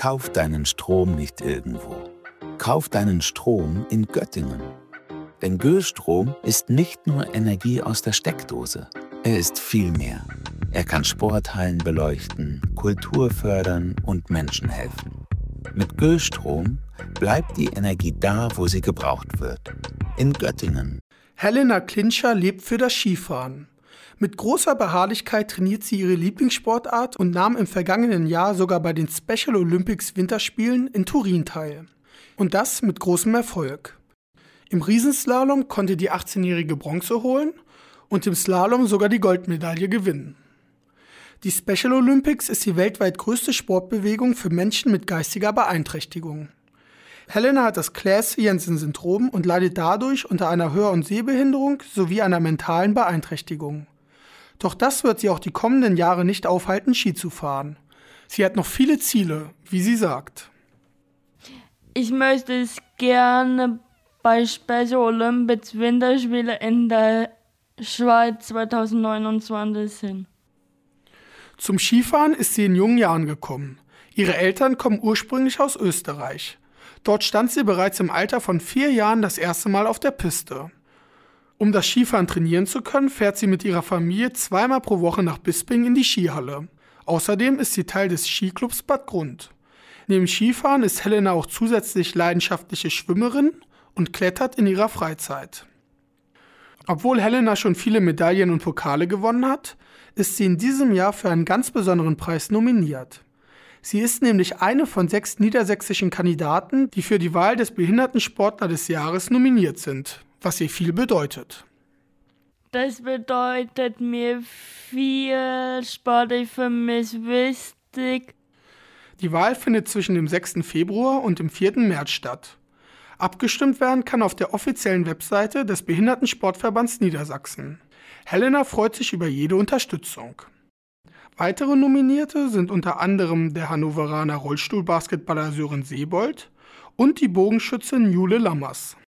Kauf deinen Strom nicht irgendwo. Kauf deinen Strom in Göttingen. Denn Göstrom ist nicht nur Energie aus der Steckdose. Er ist viel mehr. Er kann Sporthallen beleuchten, Kultur fördern und Menschen helfen. Mit Göstrom bleibt die Energie da, wo sie gebraucht wird. In Göttingen. Helena Klintscher lebt für das Skifahren. Mit großer Beharrlichkeit trainiert sie ihre Lieblingssportart und nahm im vergangenen Jahr sogar bei den Special Olympics Winterspielen in Turin teil. Und das mit großem Erfolg. Im Riesenslalom konnte die 18-jährige Bronze holen und im Slalom sogar die Goldmedaille gewinnen. Die Special Olympics ist die weltweit größte Sportbewegung für Menschen mit geistiger Beeinträchtigung. Helena hat das Claes-Jensen-Syndrom und leidet dadurch unter einer Hör- und Sehbehinderung sowie einer mentalen Beeinträchtigung. Doch das wird sie auch die kommenden Jahre nicht aufhalten, Ski zu fahren. Sie hat noch viele Ziele, wie sie sagt. Ich möchte es gerne bei Special Olympics Winterspiele in der Schweiz 2029 hin. Zum Skifahren ist sie in jungen Jahren gekommen. Ihre Eltern kommen ursprünglich aus Österreich. Dort stand sie bereits im Alter von 4 Jahren das erste Mal auf der Piste. Um das Skifahren trainieren zu können, fährt sie mit ihrer Familie 2-mal pro Woche nach Bisping in die Skihalle. Außerdem ist sie Teil des Skiclubs Bad Grund. Neben Skifahren ist Helena auch zusätzlich leidenschaftliche Schwimmerin und klettert in ihrer Freizeit. Obwohl Helena schon viele Medaillen und Pokale gewonnen hat, ist sie in diesem Jahr für einen ganz besonderen Preis nominiert. Sie ist nämlich eine von 6 niedersächsischen Kandidaten, die für die Wahl des Behindertensportler des Jahres nominiert sind, was ihr viel bedeutet. Das bedeutet mir viel, sportlich für mich wichtig. Die Wahl findet zwischen dem 6. Februar und dem 4. März statt. Abgestimmt werden kann auf der offiziellen Webseite des Behindertensportverbands Niedersachsen. Helena freut sich über jede Unterstützung. Weitere Nominierte sind unter anderem der Hannoveraner Rollstuhlbasketballer Sören Seebold und die Bogenschützin Jule Lammers.